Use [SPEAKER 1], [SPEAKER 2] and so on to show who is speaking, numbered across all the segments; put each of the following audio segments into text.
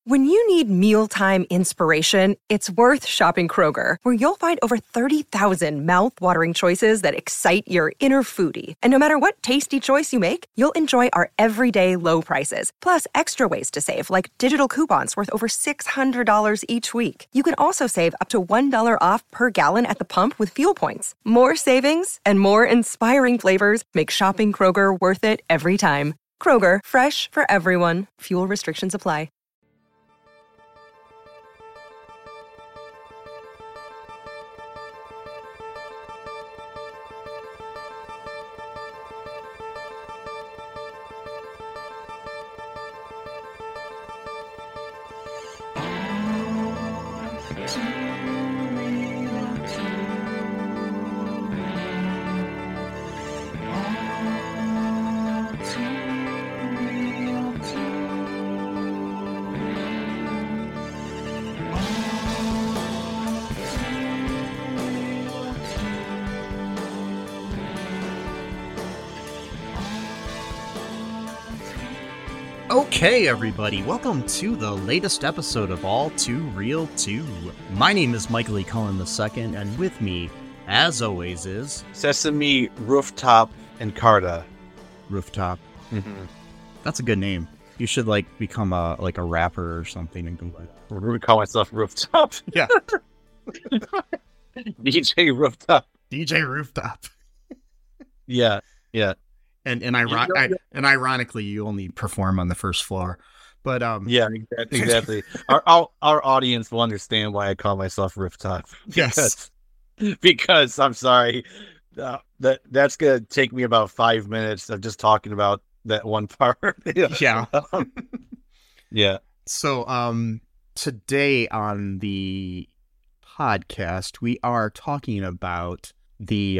[SPEAKER 1] When you need mealtime inspiration, it's worth shopping Kroger, where you'll find over 30,000 mouth-watering choices that excite your inner foodie. And no matter what tasty choice you make, you'll enjoy our everyday low prices, plus extra ways to save, like digital coupons worth over $600 each week. You can also save up to $1 off per gallon at the pump with fuel points. More savings and more inspiring flavors make shopping Kroger worth it every time. Kroger, fresh for everyone. Fuel restrictions apply.
[SPEAKER 2] Okay, everybody, welcome to the latest episode of All Too Real 2. My name is Michael E. Cullen II, and with me, as always, is...
[SPEAKER 3] Sesame, Rooftop, and Carta.
[SPEAKER 2] Rooftop.
[SPEAKER 3] Mm-hmm.
[SPEAKER 2] That's a good name. You should, become a rapper or something and go like...
[SPEAKER 3] I'm going to call myself Rooftop.
[SPEAKER 2] Yeah.
[SPEAKER 3] DJ Rooftop.
[SPEAKER 2] DJ Rooftop.
[SPEAKER 3] Yeah.
[SPEAKER 2] And ironically, you only perform on the first floor, but
[SPEAKER 3] yeah, exactly. Our audience will understand why I call myself Rooftop.
[SPEAKER 2] Yes,
[SPEAKER 3] because I'm sorry, that's gonna take me about 5 minutes of just talking about that one part.
[SPEAKER 2] Yeah,
[SPEAKER 3] yeah.
[SPEAKER 2] So today on the podcast, we are talking about the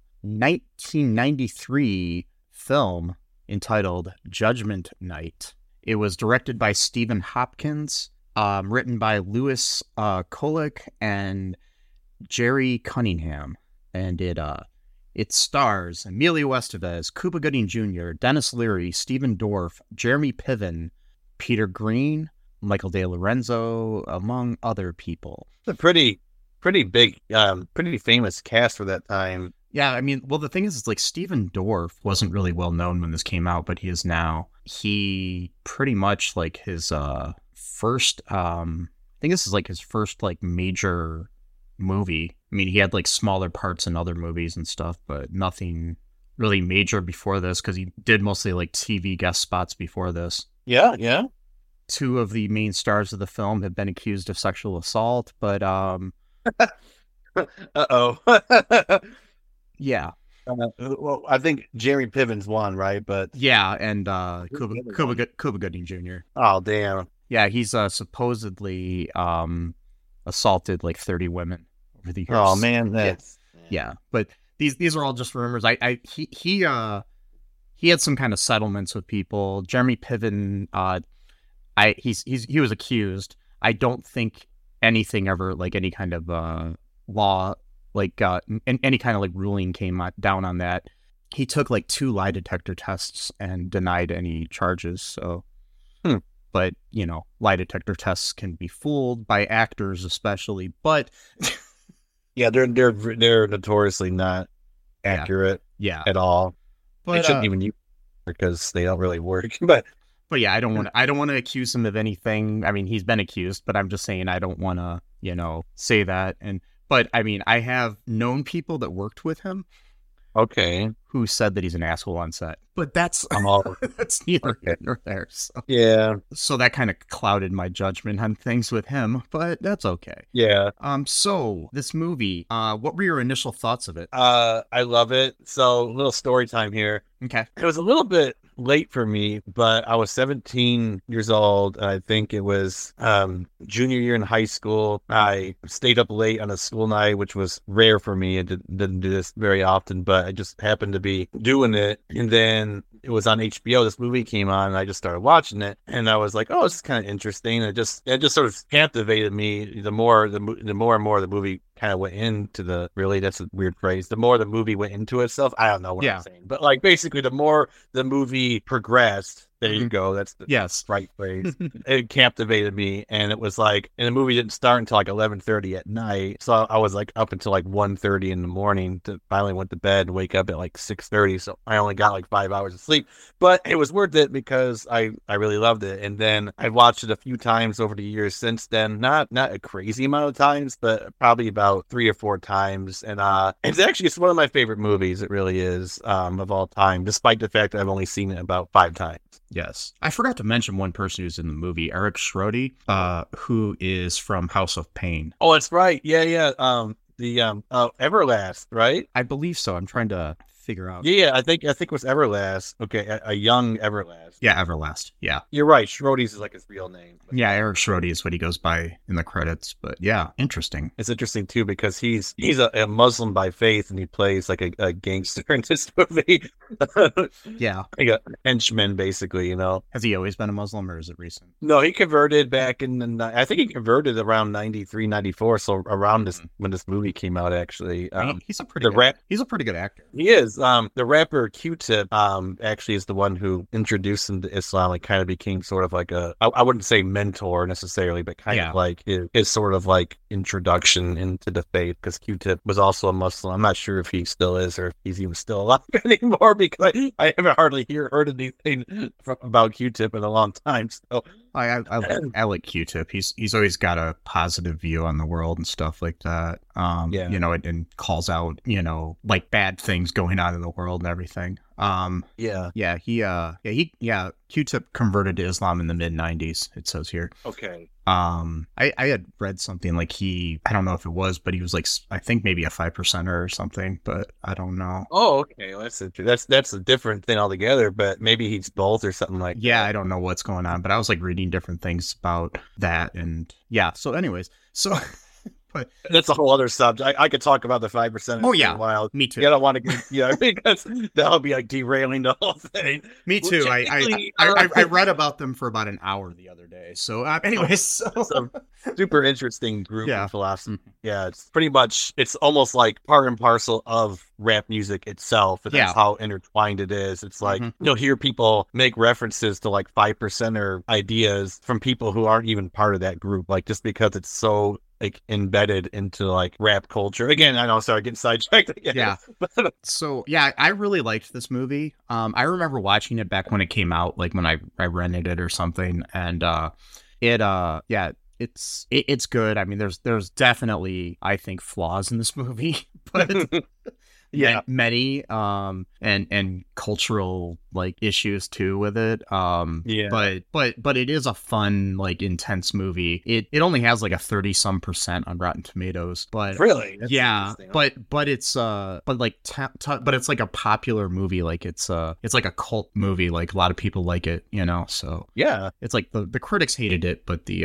[SPEAKER 2] 1993 film entitled Judgment Night. It was directed by Stephen Hopkins, written by Lewis Kolick and Jerry Cunningham, and it stars Emilio Estevez, Cuba Gooding Jr., Dennis Leary, Stephen Dorff, Jeremy Piven, Peter Green, Michael De Lorenzo, among other people.
[SPEAKER 3] It's a pretty big, pretty famous cast for that time.
[SPEAKER 2] Yeah, I mean, well, the thing is Stephen Dorff wasn't really well known when this came out, but he is now. He pretty much his first, I think this is his first major movie. I mean, he had smaller parts in other movies and stuff, but nothing really major before this because he did mostly TV guest spots before this.
[SPEAKER 3] Yeah.
[SPEAKER 2] Two of the main stars of the film have been accused of sexual assault, but
[SPEAKER 3] Uh-oh.
[SPEAKER 2] Yeah.
[SPEAKER 3] Well, I think Jeremy Piven's one, right? But
[SPEAKER 2] yeah, and Cuba Gooding Jr.
[SPEAKER 3] Oh, damn.
[SPEAKER 2] Yeah, he's supposedly assaulted 30 women over the years.
[SPEAKER 3] Oh man, that's
[SPEAKER 2] yeah. But these are all just rumors. He had some kind of settlements with people. Jeremy Piven, he was accused. I don't think anything ever any kind of law. Any kind of ruling came down on that. He took 2 lie detector tests and denied any charges. So, but lie detector tests can be fooled by actors, especially. But
[SPEAKER 3] yeah, they're notoriously not accurate.
[SPEAKER 2] Yeah,
[SPEAKER 3] at all.
[SPEAKER 2] But
[SPEAKER 3] they shouldn't even use because they don't really work. But
[SPEAKER 2] yeah, I don't want to accuse him of anything. I mean, he's been accused, but I'm just saying I don't want to say that. But, I mean, I have known people that worked with him.
[SPEAKER 3] Okay.
[SPEAKER 2] Who said that he's an asshole on set. But that's that's neither here nor there. So.
[SPEAKER 3] Yeah.
[SPEAKER 2] So that kind of clouded my judgment on things with him, but that's okay.
[SPEAKER 3] Yeah.
[SPEAKER 2] So this movie, what were your initial thoughts of it?
[SPEAKER 3] I love it. So a little story time here.
[SPEAKER 2] Okay.
[SPEAKER 3] It was a little bit late for me, but I was 17 years old. I think it was junior year in high school. I stayed up late on a school night, which was rare for me. I didn't do this very often, but I just happened to be doing it. And then it was on HBO. This movie came on, and I just started watching it. And I was like, "Oh, this is kind of interesting." It just sort of captivated me. The more and more the movie kind of went into that's a weird phrase. The more the movie went into itself, I don't know what I'm saying, but basically, the more the movie progressed, There you go. That's the
[SPEAKER 2] Yes.
[SPEAKER 3] right phrase. It captivated me, and it was like, and the movie didn't start until like 11:30 at night, so I was like up until like 1:30 in the morning. To finally went to bed and wake up at like 6:30. So I only got like 5 hours of sleep, but it was worth it because I really loved it. And then I watched it a few times over the years since then. Not a crazy amount of times, but probably about 3 or 4 times. And it's one of my favorite movies. It really is, of all time, despite the fact that I've only seen it about 5 times.
[SPEAKER 2] Yes. I forgot to mention one person who's in the movie, Eric Schrody, who is from House of Pain.
[SPEAKER 3] Oh, that's right. Yeah. Everlast, right?
[SPEAKER 2] I believe so. I'm trying to figure out.
[SPEAKER 3] Yeah. I think it was Everlast. Okay, a young Everlast.
[SPEAKER 2] Yeah, Everlast. Yeah.
[SPEAKER 3] You're right. Schrody's is like his real name.
[SPEAKER 2] Yeah, Eric Schrody is what he goes by in the credits. But yeah, interesting.
[SPEAKER 3] It's interesting too because he's a Muslim by faith and he plays like a gangster in this movie.
[SPEAKER 2] Yeah.
[SPEAKER 3] Like a henchman, basically, you know.
[SPEAKER 2] Has he always been a Muslim or is it recent?
[SPEAKER 3] No, he converted back I think he converted around 93, 94. So around this when this movie came out, actually.
[SPEAKER 2] He's a pretty good actor.
[SPEAKER 3] He is. The rapper Q-Tip actually is the one who introduced him to Islam. Like kind of became sort of like I wouldn't say mentor necessarily, but kind of like his sort of like introduction into the faith, because Q-Tip was also a Muslim. I'm not sure if he still is or if he's even still alive anymore, because I haven't hardly heard anything about Q-Tip in a long time. So
[SPEAKER 2] I like Q-Tip. He's always got a positive view on the world and stuff like that. You know, and calls out, you know, like bad things going on in the world and everything. Q-Tip converted to Islam in the mid-90s, it says here.
[SPEAKER 3] Okay.
[SPEAKER 2] I had read something like I don't know if it was, but he was like, I think maybe a 5%er or something, but I don't know.
[SPEAKER 3] Oh, okay. Well, that's a different thing altogether, but maybe he's both or something like that.
[SPEAKER 2] Yeah, I don't know what's going on, but I was like reading different things about that. And yeah, so anyways, but
[SPEAKER 3] that's a whole other subject. I could talk about the 5%.
[SPEAKER 2] Oh yeah,
[SPEAKER 3] a while.
[SPEAKER 2] Me too.
[SPEAKER 3] I don't want to, because that'll be like derailing the whole thing.
[SPEAKER 2] Me too. I read about them for about an hour the other day. So, anyways,
[SPEAKER 3] it's a super interesting group of philosophy.
[SPEAKER 2] Mm-hmm.
[SPEAKER 3] Yeah, it's almost like part and parcel of rap music itself, and that's how intertwined it is. It's like you'll hear people make references to like 5%er ideas from people who aren't even part of that group, like just because it's so like embedded into like rap culture. Again, I know, sorry, getting sidetracked again.
[SPEAKER 2] Yeah. So yeah, I really liked this movie. I remember watching it back when it came out, like when I rented it or something, and it's good. I mean, there's definitely, I think, flaws in this movie, but many and cultural like issues too with it. But it is a fun, like, intense movie. It only has like a 30% on Rotten Tomatoes, but
[SPEAKER 3] really,
[SPEAKER 2] but it's but it's like a popular movie. Like it's like a cult movie. Like a lot of people like it, you know. So
[SPEAKER 3] yeah,
[SPEAKER 2] it's like the critics hated it, but the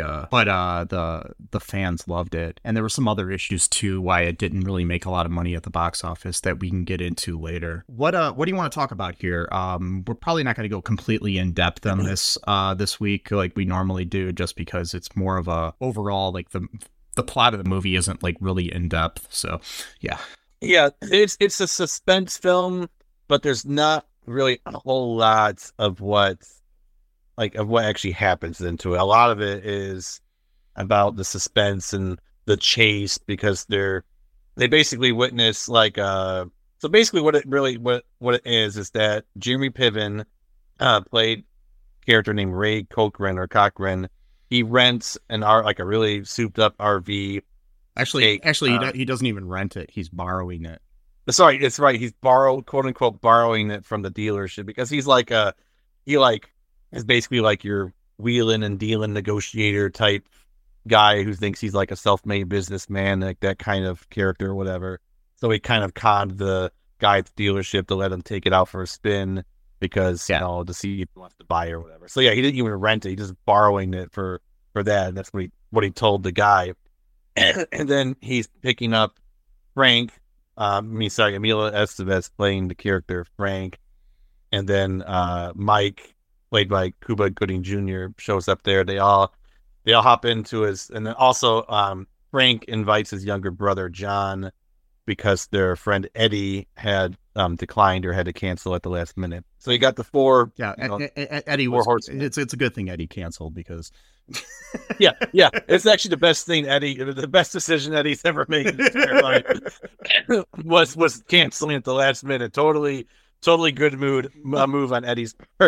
[SPEAKER 2] fans loved it. And there were some other issues too why it didn't really make a lot of money at the box office that we can get into later. What do you want to talk about here? We're probably not going to go completely in depth on this week like we normally do, just because it's more of a overall, like the plot of the movie isn't like really in depth. So yeah,
[SPEAKER 3] it's a suspense film, but there's not really a whole lot of what actually happens into it. A lot of it is about the suspense and the chase, because they basically witness like so basically what it is that Jeremy Piven played a character named Ray Cochran. He rents a really souped up RV.
[SPEAKER 2] Actually, he doesn't even rent it. He's borrowing it.
[SPEAKER 3] Sorry, it's right. He's quote unquote borrowing it from the dealership, because he's like is basically like your wheeling and dealing negotiator type guy who thinks he's like a self-made businessman, like that kind of character or whatever. So he kind of conned the guy at the dealership to let him take it out for a spin, because to see if he wants to buy or whatever. So yeah, he didn't even rent it; he just borrowing it for that. And that's what he told the guy. And then he's picking up Frank. Emilio Estevez playing the character Frank, and then Mike, played by Cuba Gooding Jr., shows up there. They all hop into his, and then also Frank invites his younger brother John because their friend Eddie had declined or had to cancel at the last minute. So you got the four.
[SPEAKER 2] Yeah,
[SPEAKER 3] you know,
[SPEAKER 2] Eddie
[SPEAKER 3] four
[SPEAKER 2] was.
[SPEAKER 3] horsemen.
[SPEAKER 2] It's a good thing Eddie canceled because.
[SPEAKER 3] Yeah. It's actually the best thing the best decision Eddie's ever made in his entire life was canceling at the last minute. Totally good move on Eddie's part.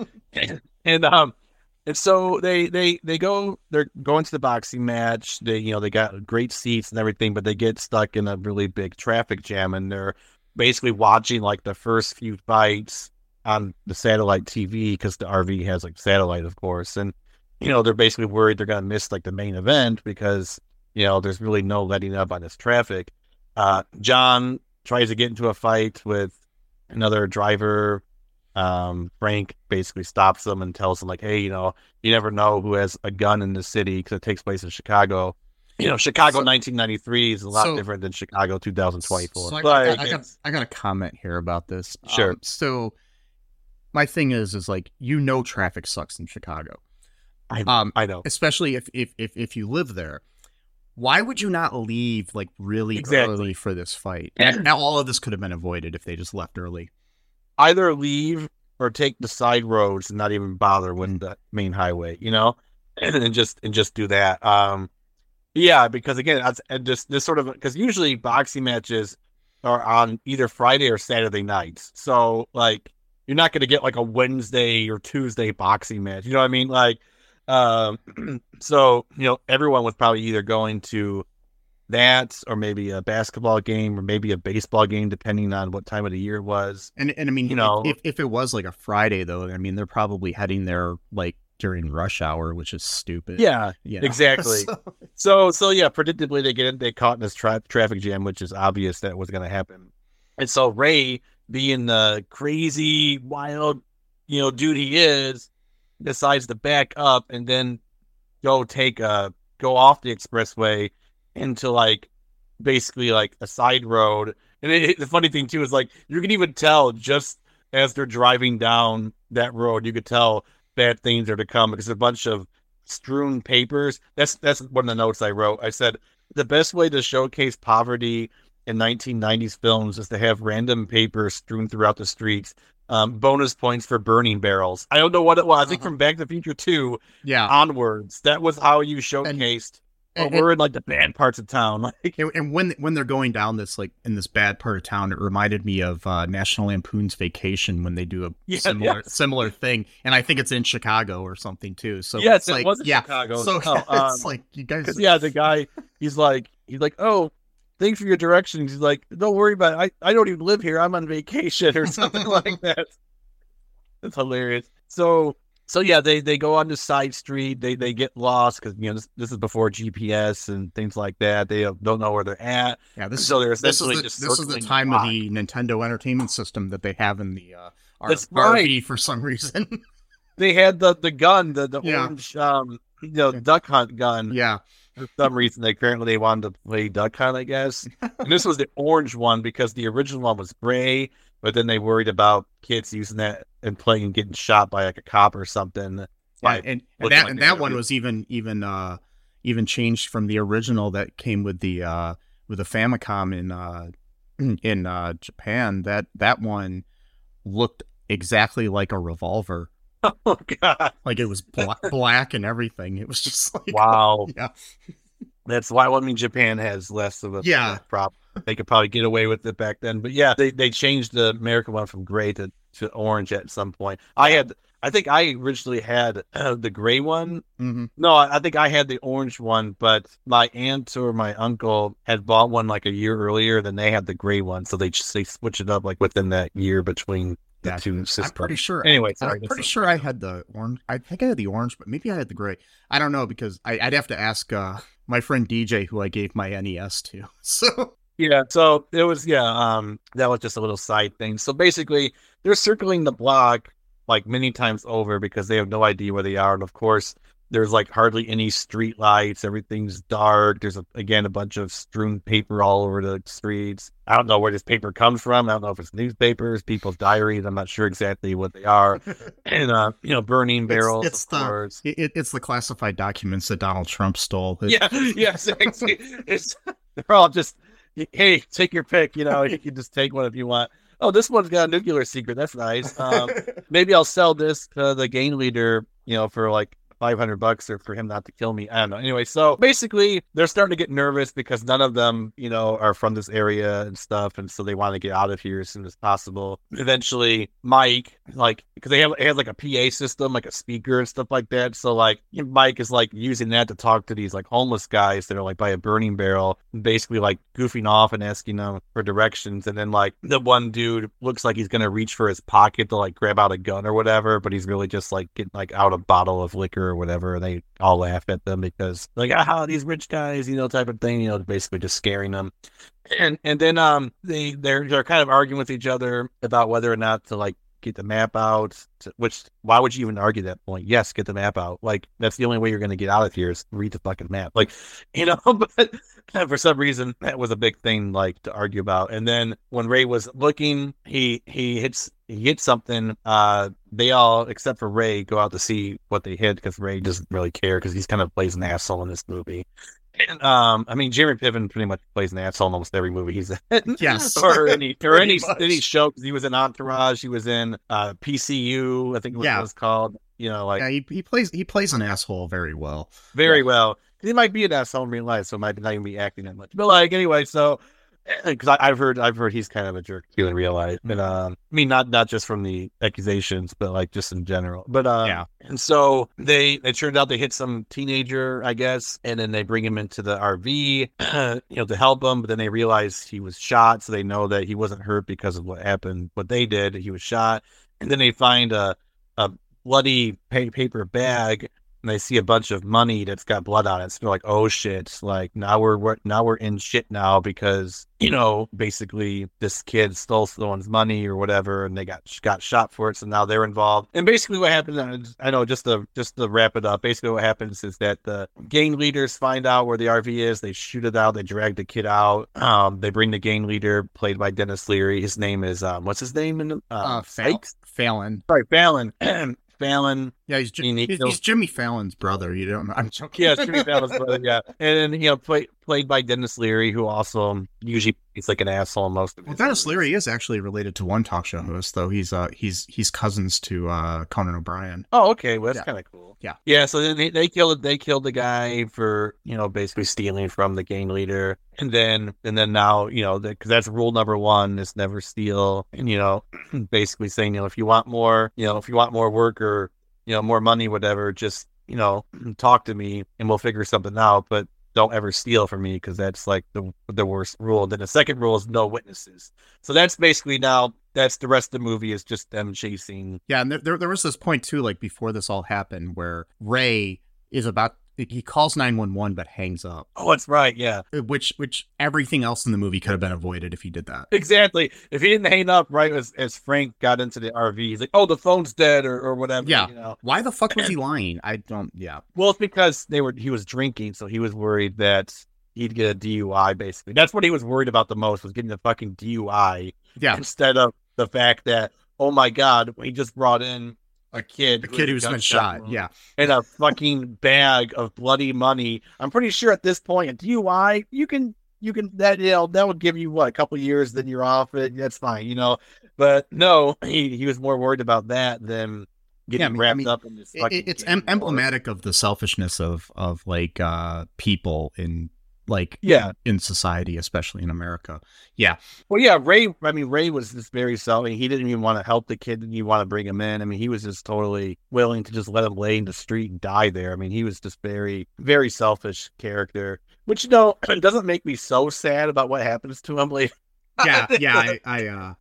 [SPEAKER 3] And so they're going to the boxing match. They got great seats and everything, but they get stuck in a really big traffic jam, and they're basically watching like the first few fights on the satellite TV because the RV has like satellite, of course. And they're basically worried they're going to miss like the main event because there's really no letting up on this traffic. John tries to get into a fight with another driver. Frank basically stops them and tells them like, hey, you never know who has a gun in the city because it takes place in Chicago. Chicago 1993 is a lot different than Chicago 2024.
[SPEAKER 2] So I got a comment here about this.
[SPEAKER 3] Sure.
[SPEAKER 2] So my thing is like, traffic sucks in Chicago.
[SPEAKER 3] I know,
[SPEAKER 2] especially if you live there. Why would you not leave like really early for this fight? Now all of this could have been avoided if they just left early.
[SPEAKER 3] Either leave or take the side roads and not even bother with the main highway, and just do that. Yeah, because again, because usually boxing matches are on either Friday or Saturday nights. So like, you're not going to get like a Wednesday or Tuesday boxing match. You know what I mean? Like, so, everyone was probably either going to that or maybe a basketball game or maybe a baseball game, depending on what time of the year it was.
[SPEAKER 2] And I mean, if it was like a Friday though, I mean, they're probably heading there like during rush hour, which is stupid.
[SPEAKER 3] Yeah, exactly. So yeah, predictably they caught in this traffic jam, which is obvious that was going to happen. And so Ray, being the crazy, wild, dude he is, decides to back up and then go off the expressway into like basically like a side road. And the funny thing too is like, you can even tell just as they're driving down that road, you could tell bad things are to come because a bunch of strewn papers. That's one of the notes I wrote. I said the best way to showcase poverty in 1990s films is to have random papers strewn throughout the streets. Bonus points for burning barrels. I don't know what it was. I think from Back to the Future 2 onwards, that was how you showcased. We're in like the bad parts of town. Like,
[SPEAKER 2] and when they're going down this like in this bad part of town, it reminded me of National Lampoon's Vacation when they do a similar thing. And I think it's in Chicago or something too. So
[SPEAKER 3] yes,
[SPEAKER 2] it's like,
[SPEAKER 3] it was in Chicago.
[SPEAKER 2] So it's like you guys.
[SPEAKER 3] Yeah, the guy he's like, oh, thanks for your directions. He's like, don't worry about it. I don't even live here. I'm on vacation or something like that. It's hilarious. So yeah, they go on the side street. They get lost because this is before GPS and things like that. They don't know where they're at.
[SPEAKER 2] Yeah, this
[SPEAKER 3] they're
[SPEAKER 2] is the time of the Nintendo Entertainment System that they have in the RV for some reason.
[SPEAKER 3] They had the gun, the orange duck hunt gun.
[SPEAKER 2] Yeah.
[SPEAKER 3] For some reason, they wanted to play Duck Hunt, I guess. And this was the orange one because the original one was gray, but then they worried about kids using that and playing and getting shot by like a cop or something.
[SPEAKER 2] Yeah, and that one was even changed from the original that came with the Famicom in Japan. That one looked exactly like a revolver.
[SPEAKER 3] Oh God!
[SPEAKER 2] Like it was black and everything. It was just like,
[SPEAKER 3] wow.
[SPEAKER 2] Yeah,
[SPEAKER 3] that's why. Well, I mean, Japan has less of a problem. They could probably get away with it back then. But yeah, they changed the American one from gray to orange at some point. I think I originally had the gray one.
[SPEAKER 2] Mm-hmm.
[SPEAKER 3] No, I think I had the orange one, but my aunt or my uncle had bought one like a year earlier. Then they had the gray one, so they switched it up like within that year between. The two systems.
[SPEAKER 2] I'm pretty sure.
[SPEAKER 3] Anyway,
[SPEAKER 2] I'm pretty sure I had the orange. I think I had the orange, but maybe I had the gray. I don't know because I'd have to ask my friend DJ, who I gave my NES to. So
[SPEAKER 3] yeah, so it was that was just a little side thing. So basically, they're circling the block like many times over because they have no idea where they are, and of course, there's like hardly any street lights. Everything's dark. There's a bunch of strewn paper all over the streets. I don't know where this paper comes from. I don't know if it's newspapers, people's diaries. I'm not sure exactly what they are. And burning barrels.
[SPEAKER 2] It's the classified documents that Donald Trump stole.
[SPEAKER 3] Yes, exactly. They're all just hey, take your pick. You know, you can just take one if you want. Oh, this one's got a nuclear secret. That's nice. Maybe I'll sell this to the gang leader, you know, for like $500 or for him not to kill me. I don't know. Anyway, so basically they're starting to get nervous because none of them, you know, are from this area and stuff. And so they want to get out of here as soon as possible. Eventually Mike, like, because they have like a PA system, like a speaker and stuff like that. So like Mike is like using that to talk to these like homeless guys that are like by a burning barrel, basically like goofing off and asking them for directions. And then like the one dude looks like he's going to reach for his pocket to like grab out a gun or whatever, but he's really just like getting like out a bottle of liquor or whatever. And they all laugh at them because like, these rich guys, you know, type of thing, you know, basically just scaring them. And then they're kind of arguing with each other about whether or not to like get the map out, which why would you even argue that point? Yes, get the map out. Like that's the only way you're going to get out of here is read the fucking map. Like, you know, but for some reason that was a big thing like to argue about. And then when Ray was looking, he hits something. They all except for Ray go out to see what they hit because Ray doesn't really care because he's kind of plays an asshole in this movie. And, I mean, Jeremy Piven pretty much plays an asshole in almost every movie he's in.
[SPEAKER 2] Yes.
[SPEAKER 3] or any show, because he was in Entourage, he was in PCU, I think what it was called. You know, like
[SPEAKER 2] he plays an asshole very well.
[SPEAKER 3] Very well. He might be an asshole in real life, so might not even be acting that much. But like anyway, so because I've heard he's kind of a jerk too in real life, and I mean not just from the accusations, but like just in general. But and so it turned out they hit some teenager, I guess, and then they bring him into the RV, you know, to help him. But then they realize he was shot, so they know that he wasn't hurt because of what happened, what they did. He was shot, and then they find a bloody paper bag. And they see a bunch of money that's got blood on it. So they're like, "Oh shit!" Like now we're in shit now because you know basically this kid stole someone's money or whatever, and they got shot for it. So now they're involved. And basically what happens, I know just to wrap it up. Basically what happens is that the gang leaders find out where the RV is. They shoot it out. They drag the kid out. They bring the gang leader played by Dennis Leary. His name is what's his name in
[SPEAKER 2] Fallon.
[SPEAKER 3] Sorry, Fallon. Fallon.
[SPEAKER 2] Yeah, he's Jimmy Fallon's brother. You don't know. I'm joking.
[SPEAKER 3] Yeah, Jimmy Fallon's brother. Yeah, and then you know, played by Dennis Leary, who also usually he's like an asshole in most of.
[SPEAKER 2] Well, Dennis Leary is actually related to one talk show host, though. He's cousins to Conan O'Brien.
[SPEAKER 3] Oh, okay. Well, that's kind of cool.
[SPEAKER 2] Yeah.
[SPEAKER 3] Yeah. So then they killed the guy for basically stealing from the gang leader, and then now because that's rule number 1 is never steal, and basically saying if you want more work or more money, whatever, just talk to me and we'll figure something out, but don't ever steal from me because that's like the worst rule. Then the second rule is no witnesses. So that's basically that's the rest of the movie is just them chasing.
[SPEAKER 2] Yeah, and there was this point too, like before this all happened, where Ray he calls 911 but hangs up.
[SPEAKER 3] Oh, that's right, yeah.
[SPEAKER 2] Which everything else in the movie could have been avoided if he did that.
[SPEAKER 3] Exactly. If he didn't hang up right as Frank got into the RV, he's like, "Oh, the phone's dead," or whatever.
[SPEAKER 2] Yeah. Why the fuck was he lying? I don't. Yeah.
[SPEAKER 3] Well, it's because he was drinking, so he was worried that he'd get a DUI. Basically, that's what he was worried about the most, was getting the fucking DUI.
[SPEAKER 2] Yeah.
[SPEAKER 3] Instead of the fact that, oh my God, we just brought in a kid
[SPEAKER 2] who's been shot, yeah,
[SPEAKER 3] and a fucking bag of bloody money. I'm pretty sure at this point, a DUI, you can that would give you what, a couple years, then you're off it. That's fine, But no, he was more worried about that than getting wrapped up in this.
[SPEAKER 2] It's emblematic of the selfishness of like people in. In society, especially in America. Yeah.
[SPEAKER 3] Well, yeah, Ray was just very selfish. He didn't even want to help the kid. Didn't even want to bring him in. I mean, he was just totally willing to just let him lay in the street and die there. I mean, he was just very, very selfish character, which, doesn't make me so sad about what happens to him later.
[SPEAKER 2] I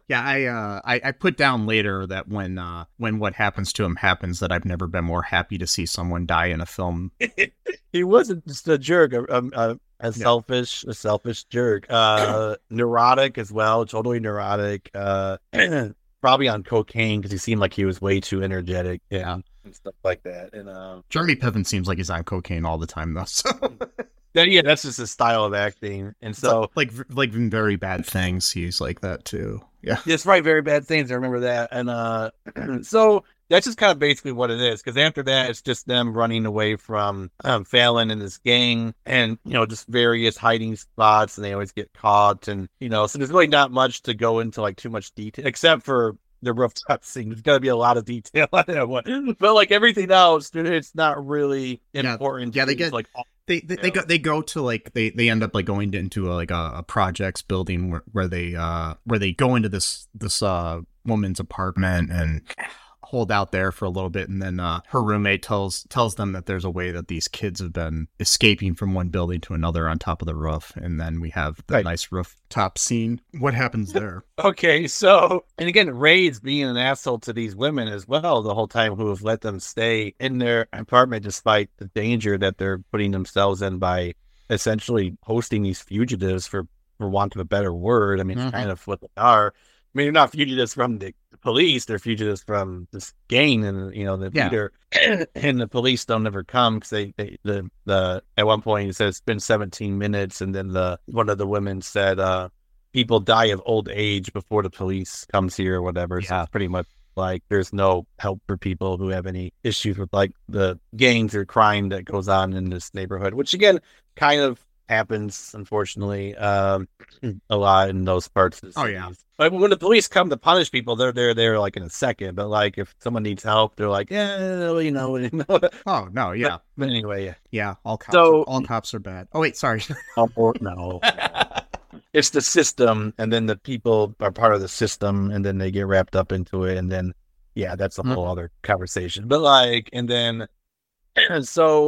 [SPEAKER 2] put down later that when what happens to him happens, that I've never been more happy to see someone die in a film.
[SPEAKER 3] He wasn't just a jerk, a selfish jerk, neurotic as well, totally neurotic, probably on cocaine because he seemed like he was way too energetic, and stuff like that. And
[SPEAKER 2] Jeremy Piven seems like he's on cocaine all the time, though. So.
[SPEAKER 3] Yeah, that's just his style of acting, and so
[SPEAKER 2] like in Very Bad Things, he's like that too. Yeah,
[SPEAKER 3] that's right, Very Bad Things. I remember that, and so that's just kind of basically what it is. Because after that, it's just them running away from Fallon and this gang, and just various hiding spots, and they always get caught, and so there's really not much to go into like too much detail, except for the rooftop scene. There's got to be a lot of detail on that one, but like everything else, it's not really important.
[SPEAKER 2] Yeah, they get
[SPEAKER 3] like
[SPEAKER 2] they go to like they end up like going into a projects building where they go into this woman's apartment and hold out there for a little bit, and then her roommate tells them that there's a way that these kids have been escaping from one building to another on top of the roof, and then we have the nice rooftop scene. What happens there?
[SPEAKER 3] Okay, so, and again, Ray's being an asshole to these women as well the whole time, who have let them stay in their apartment despite the danger that they're putting themselves in by essentially hosting these fugitives, for want of a better word. I mean, it's kind of what they are. I mean, they're not fugitives from the police; they're fugitives from this gang, and the leader. And the police don't ever come because the at one point he says it's been 17 minutes, and then one of the women said people die of old age before the police comes here or whatever. So it's pretty much like there's no help for people who have any issues with like the gangs or crime that goes on in this neighborhood, which again kind of happens, unfortunately, a lot in those parts of the cities.
[SPEAKER 2] Oh yeah.
[SPEAKER 3] Like when the police come to punish people, they're there like in a second. But like if someone needs help, they're like, Oh
[SPEAKER 2] no, yeah.
[SPEAKER 3] But anyway,
[SPEAKER 2] yeah. All cops are bad. Oh wait, sorry.
[SPEAKER 3] No. It's the system, and then the people are part of the system, and then they get wrapped up into it, and then that's a whole other conversation. But like, and then so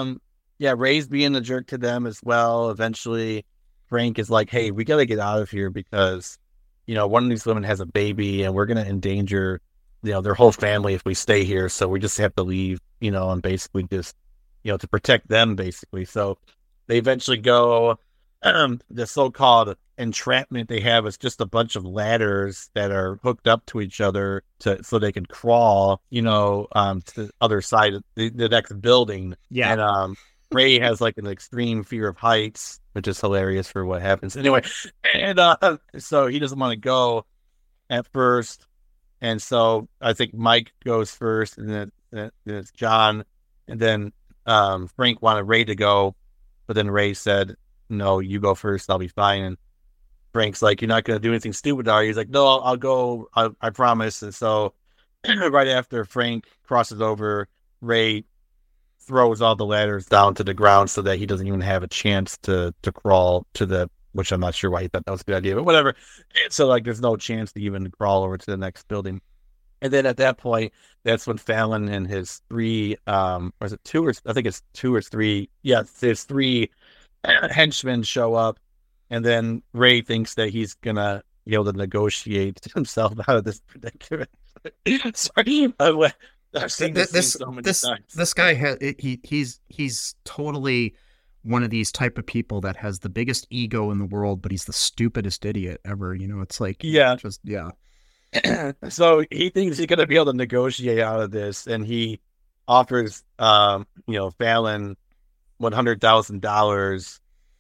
[SPEAKER 3] Ray's being a jerk to them as well. Eventually, Frank is like, "Hey, we got to get out of here because, one of these women has a baby, and we're going to endanger, their whole family if we stay here. So we just have to leave, and basically just, to protect them, basically." So they eventually go. The so-called entrapment they have is just a bunch of ladders that are hooked up to each other so they can crawl, to the other side of the next building.
[SPEAKER 2] Yeah.
[SPEAKER 3] And Ray has like an extreme fear of heights, which is hilarious for what happens. Anyway, and so he doesn't want to go at first. And so I think Mike goes first, and then it's John. And then Frank wanted Ray to go, but then Ray said, "No, you go first. I'll be fine." And Frank's like, "You're not going to do anything stupid, are you?" He's like, "No, I'll go. I promise." And so right after Frank crosses over, Ray throws all the ladders down to the ground so that he doesn't even have a chance to crawl to which I'm not sure why he thought that was a good idea, but whatever. So like, there's no chance to even crawl over to the next building. And then at that point, that's when Fallon and his three, or is it two, or I think it's two or three. Yeah, there's three henchmen show up, and then Ray thinks that he's gonna be able to negotiate himself out of this predicament. Sorry, I've seen this so many times.
[SPEAKER 2] This guy he's totally one of these type of people that has the biggest ego in the world, but he's the stupidest idiot ever. It's like
[SPEAKER 3] So he thinks he's gonna be able to negotiate out of this, and he offers Fallon $100,000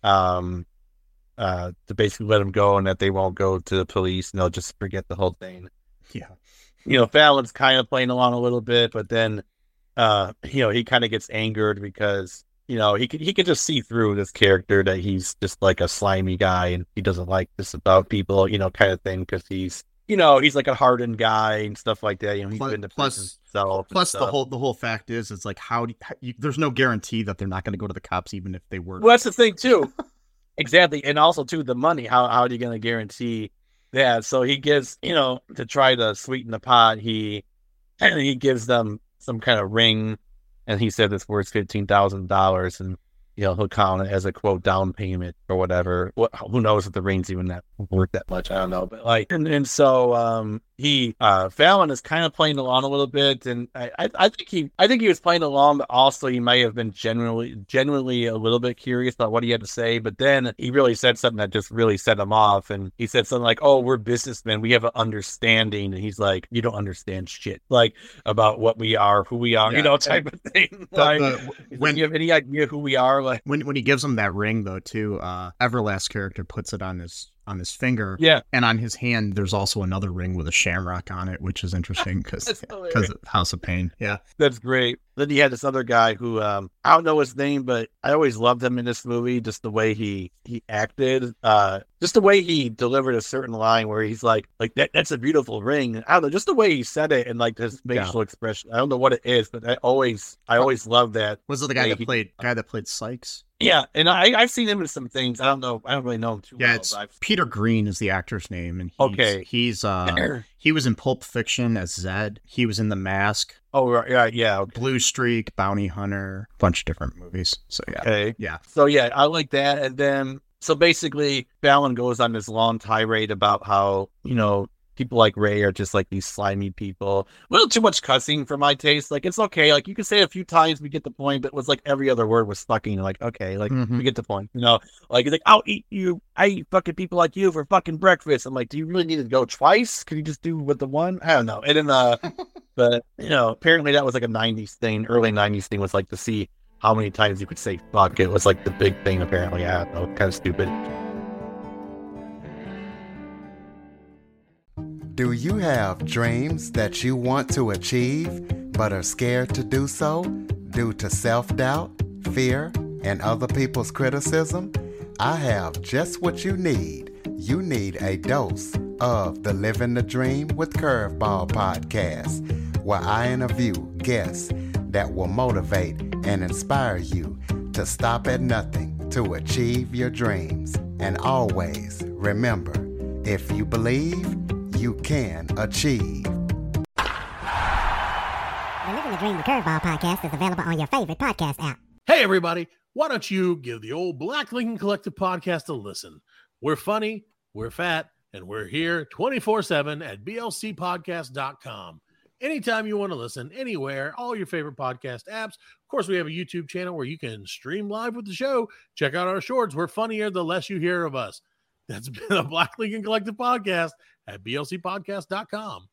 [SPEAKER 3] to basically let him go, and that they won't go to the police, and they'll just forget the whole thing. Fallon's kind of playing along a little bit, but then he kind of gets angered because he can just see through this character that he's just like a slimy guy, and he doesn't like this about people, kind of thing, because he's like a hardened guy and stuff like that. He's been to prison himself.
[SPEAKER 2] Plus, the whole fact is, it's like there's no guarantee that they're not going to go to the cops, even if they were.
[SPEAKER 3] Well, that's the thing too. Exactly, and also too, the money. How are you going to guarantee that? So he gives, to try to sweeten the pot, he gives them some kind of ring, and he said it's worth $15,000, and he'll count it as a quote down payment or whatever. Who knows if the ring's even that worth that much? I don't know. But like, and so Fallon is kind of playing along a little bit, and I think he was playing along, but also he may have been genuinely a little bit curious about what he had to say. But then he really said something that just really set him off, and he said something like, "Oh, we're businessmen. We have an understanding." And he's like, "You don't understand shit, like about what we are, who we are, type of thing." When you have any idea who we are, like
[SPEAKER 2] when he gives him that ring though, too, Everlast character puts it on his on his finger.
[SPEAKER 3] Yeah.
[SPEAKER 2] And on his hand, there's also another ring with a shamrock on it, which is interesting because of House of Pain. Yeah.
[SPEAKER 3] That's great. Then he had this other guy who, I don't know his name, but I always loved him in this movie. Just the way he acted, just the way he delivered a certain line where he's like that's a beautiful ring. I don't know, just the way he said it and like his facial expression. I don't know what it is, but I always loved that.
[SPEAKER 2] Was it the guy that played Sykes?
[SPEAKER 3] Yeah, and I've seen him in some things. I don't know. I don't really know him too well.
[SPEAKER 2] Yeah, Peter Green is the actor's name, and he's he was in Pulp Fiction as Zed. He was in The Mask.
[SPEAKER 3] Oh, right, yeah.
[SPEAKER 2] Blue Streak, Bounty Hunter, a bunch of different movies. So yeah,
[SPEAKER 3] okay.
[SPEAKER 2] Yeah.
[SPEAKER 3] So yeah, I like that. And then so basically, Fallon goes on this long tirade about how people like Ray are just like these slimy people. A little too much cussing for my taste. Like, it's okay. Like, you can say it a few times, we get the point, but it was like every other word was fucking. Like, okay, like, we get the point. Like, he's like, I eat fucking people like you for fucking breakfast. I'm like, do you really need to go twice? Could you just do with the one? I don't know. And then, but, apparently that was like a 90s thing. Early 90s thing was like to see how many times you could say fuck. It was like the big thing, apparently. I don't know. Kind of stupid.
[SPEAKER 4] Do you have dreams that you want to achieve, but are scared to do so due to self-doubt, fear, and other people's criticism? I have just what you need. You need a dose of the Living the Dream with Curveball podcast, where I interview guests that will motivate and inspire you to stop at nothing to achieve your dreams. And always remember, if you believe, you can achieve.
[SPEAKER 5] The Living the Dream with Curveball podcast is available on your favorite podcast app.
[SPEAKER 6] Hey, everybody. Why don't you give the old Black Lincoln Collective podcast a listen? We're funny, we're fat, and we're here 24/7 at blcpodcast.com. Anytime you want to listen, anywhere, all your favorite podcast apps. Of course, we have a YouTube channel where you can stream live with the show. Check out our shorts. We're funnier the less you hear of us. That's been a Black Lincoln Collective podcast at blcpodcast.com.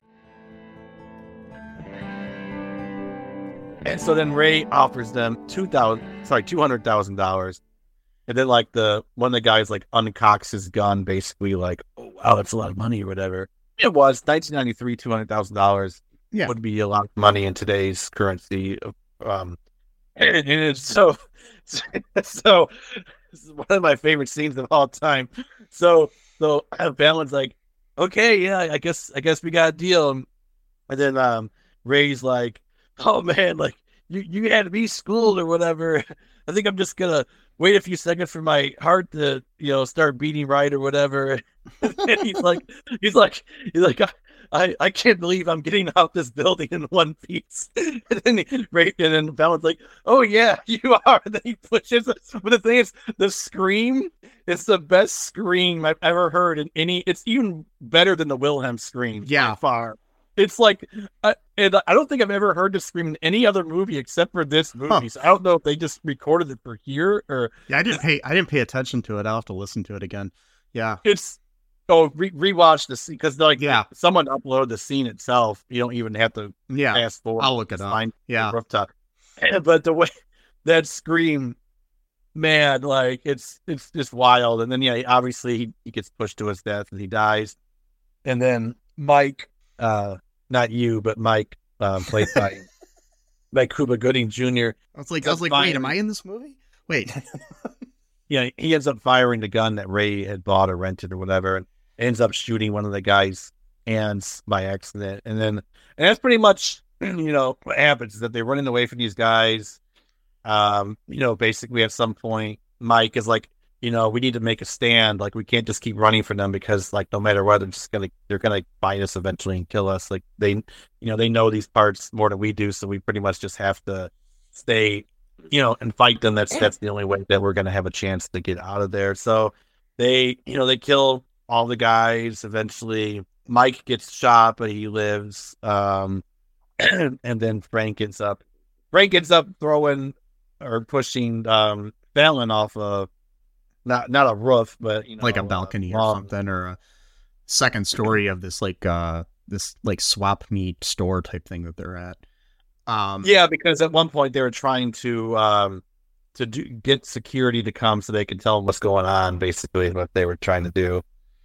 [SPEAKER 3] And so then Ray offers them $200,000. And then like one of the guys like uncocks his gun, basically like, oh wow, that's a lot of money or whatever. It was 1993, $200,000 would be a lot of money in today's currency. And it's so this is one of my favorite scenes of all time. So Fallon's like, okay, yeah, I guess we got a deal. And then Ray's like, oh man, like you had to be schooled or whatever. I think I'm just gonna wait a few seconds for my heart to start beating right or whatever. And he's like I can't believe I'm getting out this building in one piece. And then Fallon's like, oh yeah, you are. And then he pushes. But the thing is, the scream is the best scream I've ever heard in any. It's even better than the Wilhelm scream.
[SPEAKER 2] Yeah,
[SPEAKER 3] by far. It's like, and I don't think I've ever heard this scream in any other movie except for this movie. So I don't know if they just recorded it for here or.
[SPEAKER 2] Yeah, I didn't pay attention to it. I'll have to listen to it again. Yeah,
[SPEAKER 3] it's. Oh, rewatch the scene because someone uploaded the scene itself. You don't even have to fast forward.
[SPEAKER 2] I'll look it up. Yeah,
[SPEAKER 3] rooftop. But the way that scream, man, like it's just wild. And then obviously he gets pushed to his death and he dies. And then Mike, not you, but Mike, played by Cuba Gooding Jr.
[SPEAKER 2] I was like, wait, am I in this movie? Wait.
[SPEAKER 3] Yeah, he ends up firing the gun that Ray had bought or rented or whatever, and ends up shooting one of the guy's hands by accident. And that's pretty much, what happens is that they're running away from these guys. Basically at some point, Mike is like, we need to make a stand. Like, we can't just keep running from them because, like, no matter what, they're gonna find us eventually and kill us. Like, they know these parts more than we do, so we pretty much just have to stay, and fight them. That's the only way that we're gonna have a chance to get out of there. So they kill all the guys. Eventually, Mike gets shot, but he lives. And then Frank ends up throwing or pushing Fallon off of not a roof, but
[SPEAKER 2] like a balcony or something, or a second story of this swap meet store type thing that they're at.
[SPEAKER 3] Because at one point they were trying to get security to come so they could tell them what's going on. Basically, what they were trying to do.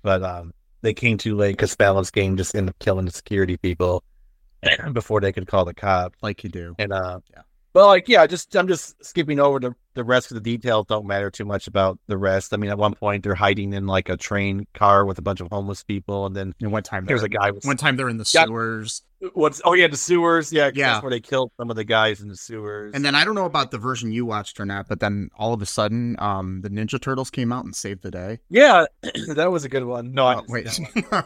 [SPEAKER 3] but they came too late because Fallon's gang just ended up killing the security people before they could call the cops.
[SPEAKER 2] Like you do.
[SPEAKER 3] And but like, yeah, I'm just skipping over the rest of the details. Don't matter too much about the rest. I mean, at one point they're hiding in like a train car with a bunch of homeless people, and then
[SPEAKER 2] one time
[SPEAKER 3] there's a guy.
[SPEAKER 2] One time they're in the sewers.
[SPEAKER 3] The sewers. Yeah,
[SPEAKER 2] yeah.
[SPEAKER 3] That's where they killed some of the guys in the sewers.
[SPEAKER 2] And then I don't know about the version you watched or not, but then all of a sudden, the Ninja Turtles came out and saved the day.
[SPEAKER 3] Yeah, that was a good one. No,
[SPEAKER 2] wait.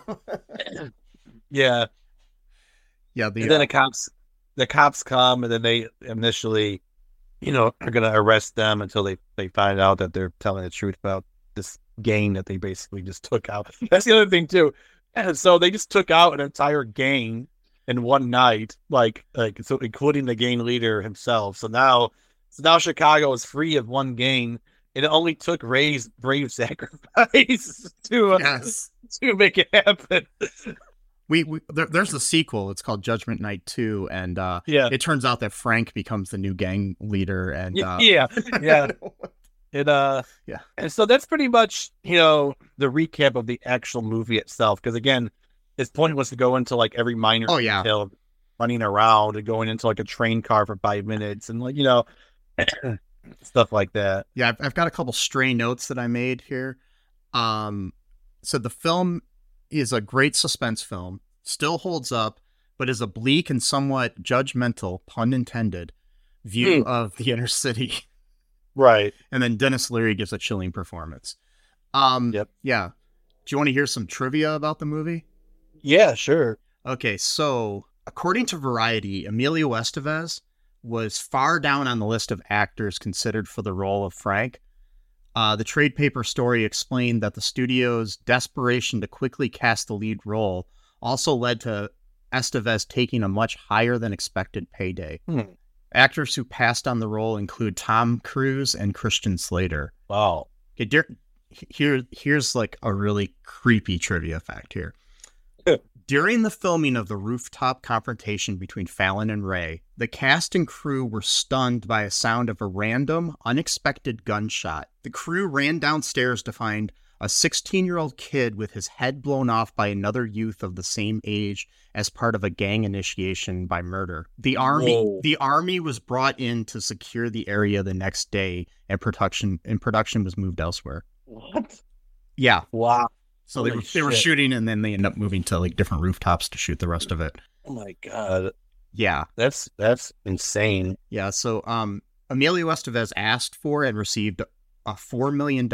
[SPEAKER 3] Yeah.
[SPEAKER 2] Yeah.
[SPEAKER 3] And then the cops come, and then they initially, are going to arrest them until they find out that they're telling the truth about this gang that they basically just took out. That's the other thing too. And so they just took out an entire gang in one night, so including the gang leader himself. So now Chicago is free of one gang. And it only took Ray's brave sacrifice to make it happen.
[SPEAKER 2] There's a sequel. It's called Judgment Night 2, and it turns out that Frank becomes the new gang leader, and
[SPEAKER 3] And so that's pretty much the recap of the actual movie itself. Because again, his point was to go into like every minor detail of running around and going into like a train car for 5 minutes and stuff like that.
[SPEAKER 2] Yeah, I've got a couple stray notes that I made here. So the film is a great suspense film, still holds up, but is a bleak and somewhat judgmental, pun intended, view of the inner city.
[SPEAKER 3] Right.
[SPEAKER 2] And then Dennis Leary gives a chilling performance. Yep. Yeah. Do you want to hear some trivia about the movie?
[SPEAKER 3] Yeah, sure.
[SPEAKER 2] Okay, so according to Variety, Emilio Estevez was far down on the list of actors considered for the role of Frank. The trade paper story explained that the studio's desperation to quickly cast the lead role also led to Estevez taking a much higher than expected payday. Actors who passed on the role include Tom Cruise and Christian Slater.
[SPEAKER 3] Wow.
[SPEAKER 2] Okay, here's like a really creepy trivia fact here. During the filming of the rooftop confrontation between Fallon and Ray, the cast and crew were stunned by a sound of a random, unexpected gunshot. The crew ran downstairs to find a 16-year-old kid with his head blown off by another youth of the same age as part of a gang initiation by murder. The army was brought in to secure the area the next day, and production was moved elsewhere.
[SPEAKER 3] What?
[SPEAKER 2] Yeah.
[SPEAKER 3] Wow.
[SPEAKER 2] So they were shooting, and then they ended up moving to like different rooftops to shoot the rest of it.
[SPEAKER 3] Oh my God.
[SPEAKER 2] Yeah.
[SPEAKER 3] That's insane.
[SPEAKER 2] Yeah. So Emilio Estevez asked for and received a $4 million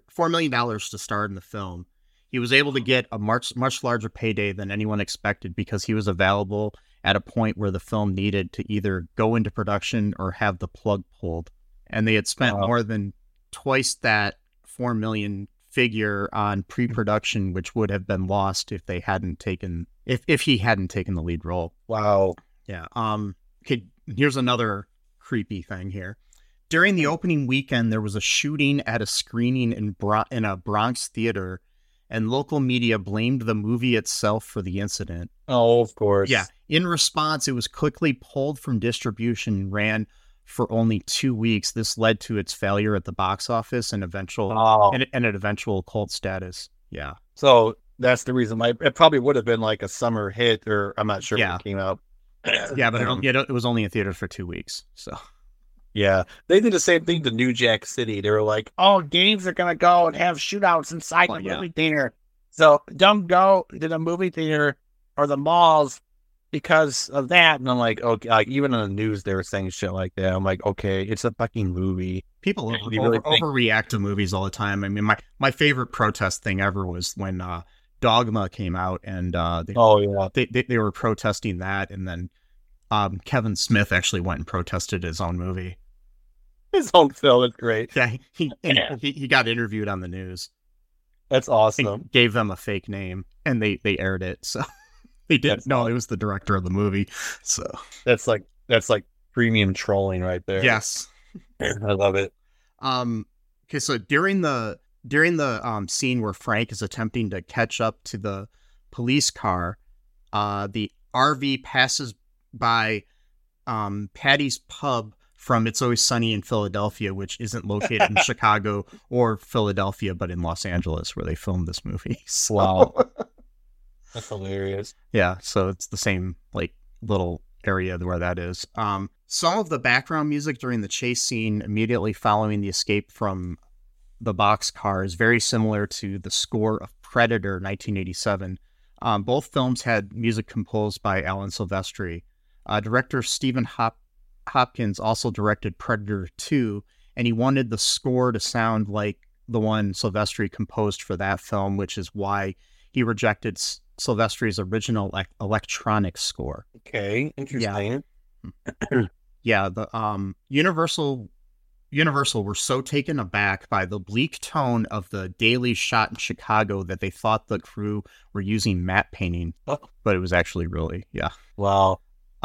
[SPEAKER 2] to star in the film. He was able to get a much larger payday than anyone expected because he was available at a point where the film needed to either go into production or have the plug pulled. And they had spent more than twice that $4 million figure on pre-production, which would have been lost if they hadn't taken if he hadn't taken the lead role.
[SPEAKER 3] Wow.
[SPEAKER 2] Yeah. Okay, here's another creepy thing here. During the opening weekend, there was a shooting at a screening in a Bronx theater, and local media blamed the movie itself for the incident.
[SPEAKER 3] Oh, of course.
[SPEAKER 2] Yeah. In response, it was quickly pulled from distribution and ran for only 2 weeks. This led to its failure at the box office and an eventual cult status. Yeah.
[SPEAKER 3] So that's the reason. It probably would have been like a summer hit, or I'm not sure when it came out.
[SPEAKER 2] Yeah, but it was only in theaters for 2 weeks. So.
[SPEAKER 3] Yeah, they did the same thing to New Jack City. They were like, "Oh, gangs are gonna go and have shootouts inside the movie theater, so don't go to the movie theater or the malls because of that." And I'm like, "Okay." Like, even on the news, they were saying shit like that. I'm like, "Okay, it's a fucking movie."
[SPEAKER 2] People overreact to movies all the time. I mean, my favorite protest thing ever was when Dogma came out, and they were protesting that, and then Kevin Smith actually went and protested his own movie.
[SPEAKER 3] His own film is great.
[SPEAKER 2] Yeah, he got interviewed on the news.
[SPEAKER 3] That's awesome.
[SPEAKER 2] He gave them a fake name, and they aired it. So they didn't know it was the director of the movie. So
[SPEAKER 3] that's like premium trolling right there.
[SPEAKER 2] Yes,
[SPEAKER 3] I love it.
[SPEAKER 2] Okay, so during the scene where Frank is attempting to catch up to the police car, the RV passes by Patty's pub from It's Always Sunny in Philadelphia, which isn't located in Chicago or Philadelphia, but in Los Angeles, where they filmed this movie. So,
[SPEAKER 3] Wow. That's hilarious.
[SPEAKER 2] yeah, so it's the same like little area where that is. Some of the background music during the chase scene immediately following the escape from the boxcar is very similar to the score of Predator 1987. Both films had music composed by Alan Silvestri. Director Stephen Hopkins also directed Predator 2, and he wanted the score to sound like the one Silvestri composed for that film, which is why he rejected Silvestri's original electronic score.
[SPEAKER 3] Okay, interesting.
[SPEAKER 2] Yeah, the Universal were so taken aback by the bleak tone of the daily shot in Chicago that they thought the crew were using matte painting, but it was actually really, yeah.
[SPEAKER 3] Wow.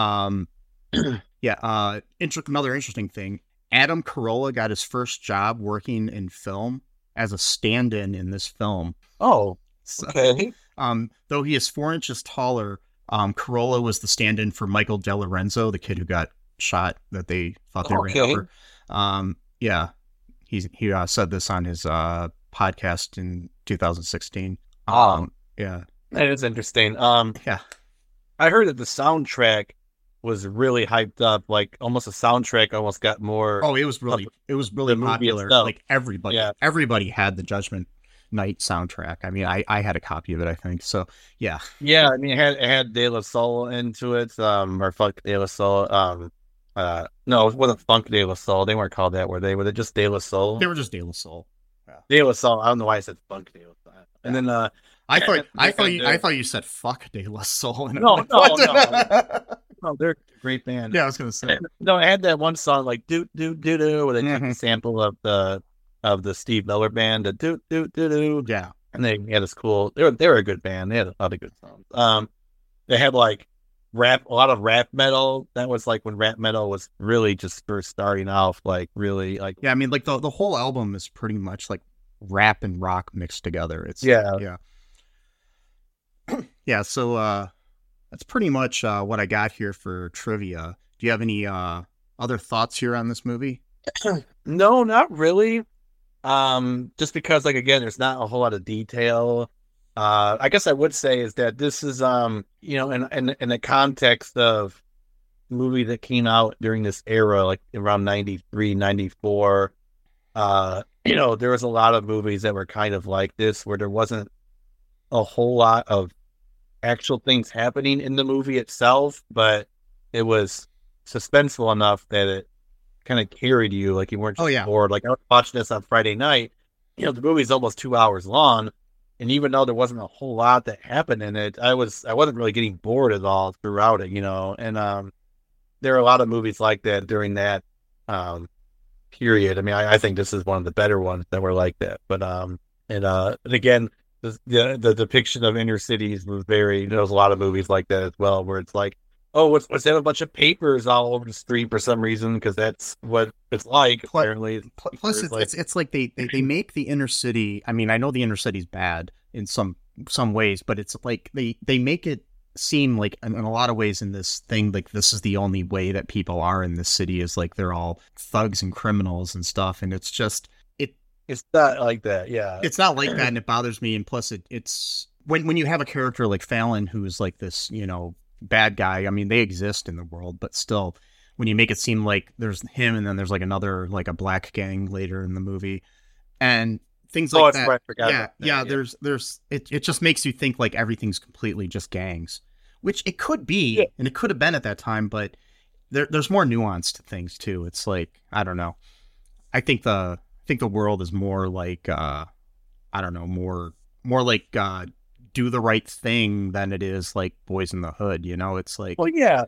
[SPEAKER 2] Yeah. Another interesting thing: Adam Carolla got his first job working in film as a stand-in in this film.
[SPEAKER 3] Oh, okay.
[SPEAKER 2] Though he is 4 inches taller, Carolla was the stand-in for Michael DeLorenzo, the kid who got shot that they thought they ran over. Yeah, he said this on his podcast in 2016. Yeah,
[SPEAKER 3] that is interesting.
[SPEAKER 2] Yeah,
[SPEAKER 3] I heard that the soundtrack was really hyped up, like almost a soundtrack almost got more.
[SPEAKER 2] Oh, it was really popular. Like everybody had the Judgment Night soundtrack. I mean, I had a copy of it, I think. So yeah.
[SPEAKER 3] Yeah, I mean, it had De La Soul into it, or Funk De La Soul. No, it wasn't Funk De La Soul. They weren't called that, were they? Were they just De La Soul?
[SPEAKER 2] They were just De La Soul.
[SPEAKER 3] Yeah. De La Soul. I don't know why I said Funk De La Soul. And then
[SPEAKER 2] I thought you said fuck De La Soul.
[SPEAKER 3] No, they're a great band.
[SPEAKER 2] Yeah, I was gonna say.
[SPEAKER 3] No, I had that one song like do do do do where they took a sample of the Steve Miller band, the do do do do.
[SPEAKER 2] Yeah,
[SPEAKER 3] and they had this cool. They were a good band. They had a lot of good songs. They had like a lot of rap metal. That was like when rap metal was really just first starting off. Like really, like
[SPEAKER 2] yeah. I mean, like the whole album is pretty much like rap and rock mixed together. It's
[SPEAKER 3] yeah.
[SPEAKER 2] Yeah. So that's pretty much what I got here for trivia. Do you have any other thoughts here on this movie?
[SPEAKER 3] No, not really. Just because, like, again, there's not a whole lot of detail. I guess I would say is that this is, you know, in the context of movie that came out during this era, like around 93, 94, you know, there was a lot of movies that were kind of like this, where there wasn't a whole lot of actual things happening in the movie itself, but it was suspenseful enough that it kind of carried you, like you weren't just bored. Like I was watching this on Friday night, you know, the movie's almost 2 hours long, and even though there wasn't a whole lot that happened in it, I wasn't really getting bored at all throughout it, you know. And there are a lot of movies like that during that period. I mean, I think this is one of the better ones that were like that. But and again, the depiction of inner cities was very. There's a lot of movies like that as well, where it's like, oh, let's have a bunch of papers all over the street for some reason, because that's what it's like. Apparently,
[SPEAKER 2] plus it's like they make the inner city. I mean, I know the inner city's bad in some ways, but it's like they make it seem like in a lot of ways in this thing, like this is the only way that people are in this city, is like they're all thugs and criminals and stuff, and it's just
[SPEAKER 3] it's not like that. Yeah,
[SPEAKER 2] it's not like that, and it bothers me. And plus, it's when you have a character like Fallon who's like this, you know, bad guy. I mean, they exist in the world, but still, when you make it seem like there's him and then there's like another, like a black gang later in the movie and things like that. Right, yeah. There's it just makes you think like everything's completely just gangs, which it could be, and it could have been at that time, but there's more nuance to things too. It's like, I don't know. I think the world is more like I don't know, more like do the right thing than it is like Boys in the Hood, you know. It's like,
[SPEAKER 3] well, yeah,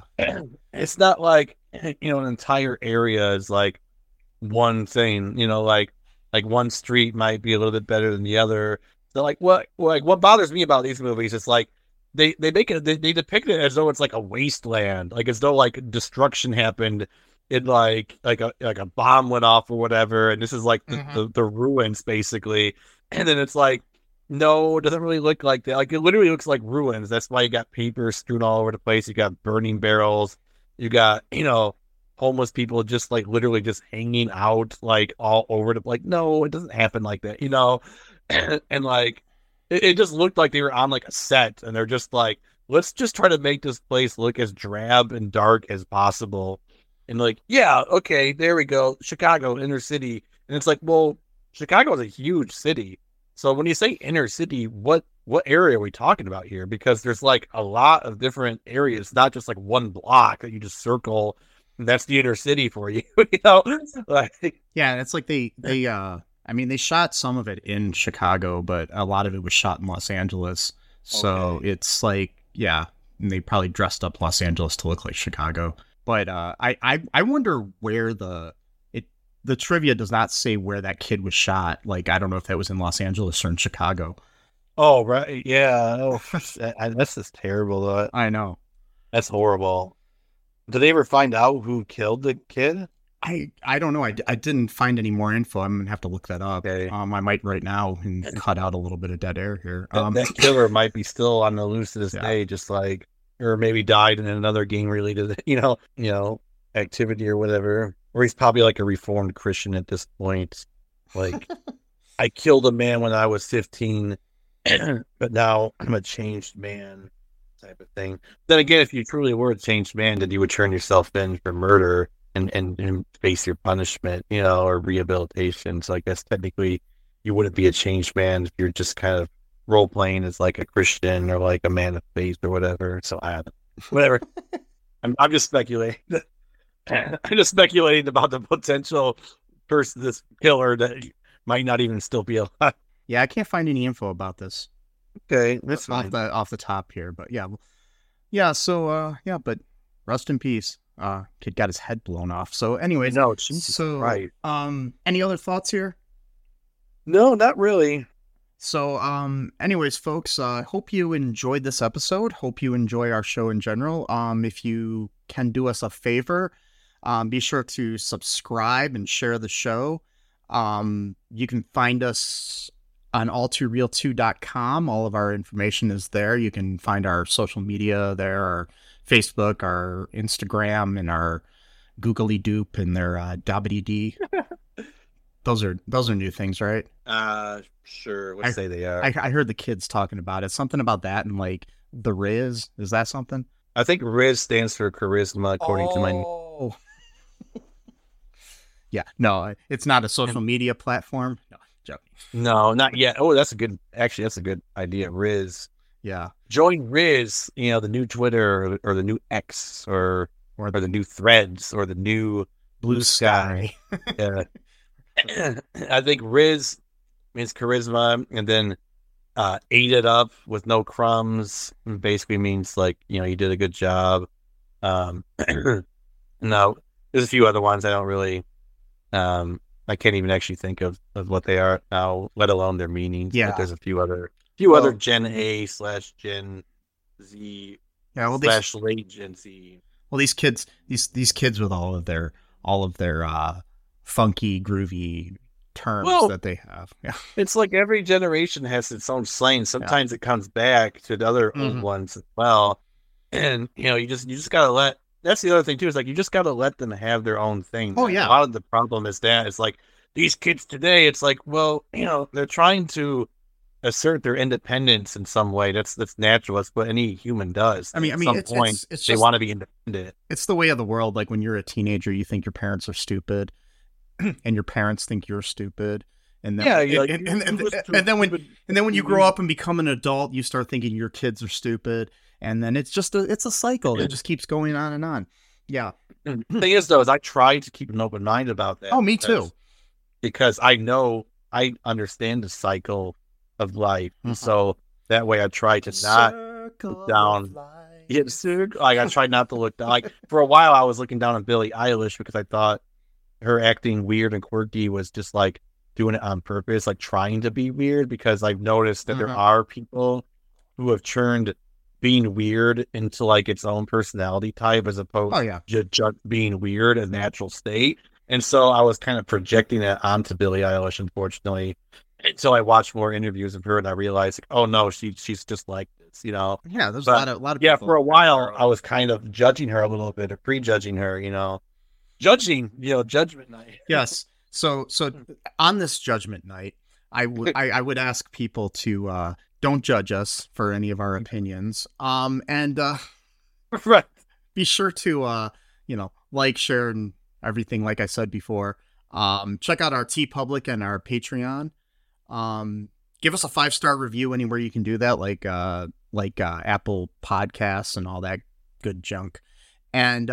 [SPEAKER 3] it's not like, you know, an entire area is like one thing, you know, like one street might be a little bit better than the other. So like what bothers me about these movies is like they depict it as though it's like a wasteland, like as though like destruction happened in like a bomb went off or whatever, and this is like the ruins basically. And then it's like, no, it doesn't really look like that. Like, it literally looks like ruins. That's why you got paper strewn all over the place. You got burning barrels. You got, you know, homeless people just like literally just hanging out like all over the like, no, it doesn't happen like that, you know? And like, it just looked like they were on like a set and they're just like, let's just try to make this place look as drab and dark as possible. And like, yeah, okay, there we go. Chicago, inner city. And it's like, well, Chicago is a huge city. So when you say inner city, what area are we talking about here? Because there's like a lot of different areas, not just like one block that you just circle. And that's the inner city for you, you know? Like,
[SPEAKER 2] Yeah, it's like they I mean, they shot some of it in Chicago, but a lot of it was shot in Los Angeles. So it's like, yeah, they probably dressed up Los Angeles to look like Chicago. But I wonder where the trivia does not say where that kid was shot. Like, I don't know if that was in Los Angeles or in Chicago.
[SPEAKER 3] oh, right. Yeah. Oh, that's just terrible. Though.
[SPEAKER 2] I know.
[SPEAKER 3] That's horrible. Did they ever find out who killed the kid?
[SPEAKER 2] I don't know. I didn't find any more info. I'm gonna have to look that up.
[SPEAKER 3] Okay.
[SPEAKER 2] I might right now and cut out a little bit of dead air here.
[SPEAKER 3] That killer might be still on the loose to this
[SPEAKER 2] Yeah.
[SPEAKER 3] day, just like, or maybe died in another gang related, you know, activity or whatever. Or he's probably like a reformed Christian at this point. Like, I killed a man when I was 15, but now I'm a changed man, type of thing. Then again, if you truly were a changed man, then you would turn yourself in for murder and face your punishment, you know, or rehabilitation. So I guess technically you wouldn't be a changed man if you're just kind of role playing as like a Christian or like a man of faith or whatever. So whatever. I'm just speculating. I'm just speculating about the potential person, this killer that might not even still be alive.
[SPEAKER 2] Yeah, I can't find any info about this.
[SPEAKER 3] Okay, that's fine.
[SPEAKER 2] Off the top here, but yeah. So but rest in peace. Kid got his head blown off. So anyways,
[SPEAKER 3] No, Jesus Christ.
[SPEAKER 2] Any other thoughts here?
[SPEAKER 3] No, not really.
[SPEAKER 2] So, anyways, folks, hope you enjoyed this episode. Hope you enjoy our show in general. If you can do us a favor, be sure to subscribe and share the show. You can find us on alltooreal2.com. All of our information is there. You can find our social media there, our Facebook, our Instagram, and our Googly Doop and their Dobbity-D. Those are new things, right?
[SPEAKER 3] Sure. Let's say they are.
[SPEAKER 2] I heard the kids talking about it. Something about that and like the Riz. Is that something?
[SPEAKER 3] I think Riz stands for charisma, according to my.
[SPEAKER 2] Yeah, no, it's not a social media platform. No, joking.
[SPEAKER 3] No, not yet. Oh, that's a good idea. Riz.
[SPEAKER 2] Yeah.
[SPEAKER 3] Join Riz, you know, the new Twitter or the new X or the new Threads or the new
[SPEAKER 2] Blue Sky.
[SPEAKER 3] Yeah. I think Riz means charisma, and then ate it up with no crumbs basically means like, you know, you did a good job. No, there's a few other ones I don't really I can't even actually think of what they are now, let alone their meanings.
[SPEAKER 2] Yeah.
[SPEAKER 3] But there's a few other Gen A/Gen Z late Gen Z.
[SPEAKER 2] Well, these kids with all of their funky, groovy terms that they have. Yeah.
[SPEAKER 3] It's like every generation has its own slang. Sometimes it comes back to the other old ones as well. And you know, you just gotta that's the other thing too, is like you just gotta let them have their own thing.
[SPEAKER 2] Oh yeah.
[SPEAKER 3] A lot of the problem is that it's like these kids today, it's like, well, you know, they're trying to assert their independence in some way. That's natural. That's what any human does.
[SPEAKER 2] I mean,
[SPEAKER 3] at some point
[SPEAKER 2] it's
[SPEAKER 3] they
[SPEAKER 2] just,
[SPEAKER 3] want to be independent.
[SPEAKER 2] It's the way of the world. Like when you're a teenager, you think your parents are stupid, and your parents think you're stupid. And then, and then when you grow up and become an adult, you start thinking your kids are stupid, and then it's a cycle that just keeps going on and on. Yeah.
[SPEAKER 3] The thing is, though, is I try to keep an open mind about that.
[SPEAKER 2] Oh, me too.
[SPEAKER 3] Because I understand the cycle of life, so that way I try to not look down. Like I try not to look down. Like for a while, I was looking down on Billie Eilish because I thought her acting weird and quirky was just like doing it on purpose, like trying to be weird. Because I've noticed that there are people who have turned being weird into like its own personality type, as opposed to just being weird, a natural state. And so I was kind of projecting that onto Billie Eilish, unfortunately, until I watched more interviews of her and I realized, like, oh no, she's just like this, you know?
[SPEAKER 2] Yeah, there's a lot of
[SPEAKER 3] yeah,
[SPEAKER 2] people.
[SPEAKER 3] for a while I was kind of judging her a little bit, or prejudging her, you know. judging, Judgment Night.
[SPEAKER 2] Yes. So on this Judgment Night, I would ask people to don't judge us for any of our opinions. And
[SPEAKER 3] Right.
[SPEAKER 2] be sure to like, share, and everything. Like I said before, check out our TeePublic and our Patreon. Give us a 5-star review anywhere you can do that, like Apple Podcasts and all that good junk. And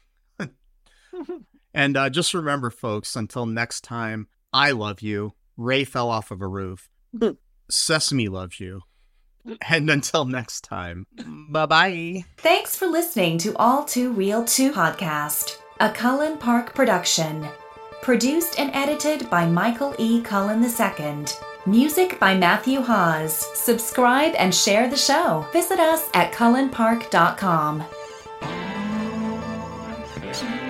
[SPEAKER 2] just remember, folks, until next time, I love you. Ray fell off of a roof. Sesame loves you. And until next time, bye-bye.
[SPEAKER 7] Thanks for listening to All Too Real 2 podcast, a Cullen Park production. Produced and edited by Michael E. Cullen II. Music by Matthew Hawes. Subscribe and share the show. Visit us at cullenpark.com.